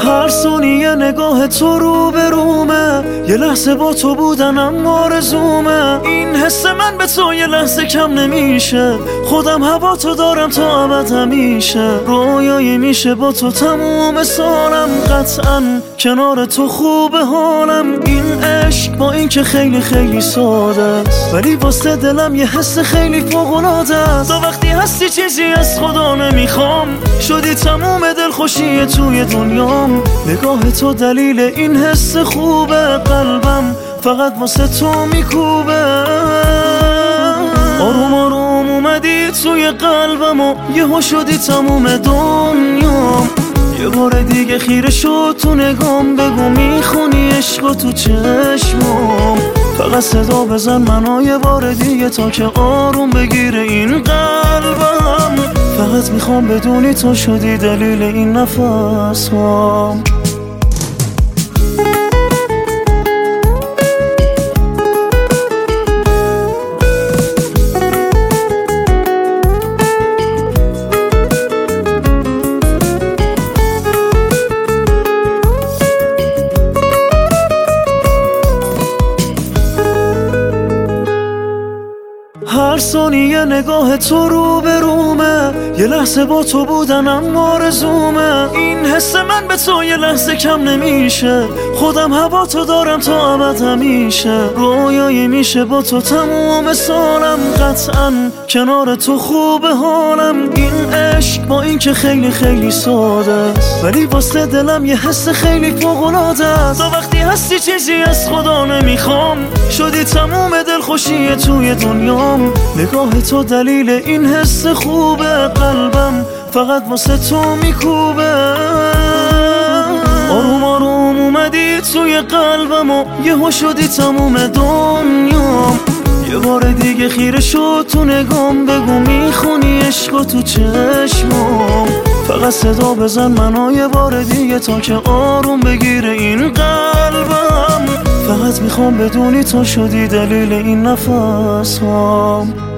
هر ثانیه نگاه تو رو به رومه، یه لحظه با تو بودنم آرزومه. این حس من به تو یه لحظه کم نمیشه، خودم هوا تو دارم تا ابد همیشه. رویایی میشه با تو تموم سالم، قطعا کنار تو خوبه حالم. این عشق با این که خیلی خیلی ساده است، ولی واسه دلم یه حس خیلی فوق‌العاده است. تا وقتی هستی چیزی از خدا نمیخوام، شدی تموم دلخوشی توی دنیام. نگاه تو دلیل این حس خوبه، قلبم فقط واسه تو میکوبه. آروم آروم اومدی توی قلبم و یهو شدی تموم دنیام. یه بار دیگه خیره شد تو نگام، بگو میخونی عشق تو چشمام. فقط صدا بزن منو یه بار دیگه تا که آروم بگیره این قلبم. فقط میخوام بدونی تو شدی دلیل این نفسام. هر ثانیه نگاه تو رو به رومه، یه لحظه با تو بودنم آرزومه. این حس من به تو یه لحظه کم نمیشه، خودم هوا تو دارم تا ابد همیشه. رویایی میشه با تو تموم سالم، قطعا کنار تو خوبه حالم. این عشق با این که خیلی خیلی ساده است، ولی واسه دلم یه حس خیلی فوق‌العاده است. تا وقتی هستی چیزی از خدا نمیخوام، شدی تموم دلخوشی توی دنیام. نگاه تو دلیل این حس خوبه، قلبم فقط واسه تو میکوبه. آروم آروم اومدی توی قلبم و یهو شدی تموم دنیام. یه بار دیگه خیره شد تو نگام، بگو میخونی عشق تو چشمام. فقط صدا بزن منو یه بار دیگه تا که آروم بگیره این قلبم. فقط میخوام بدونی تو شدی دلیل این نفسام.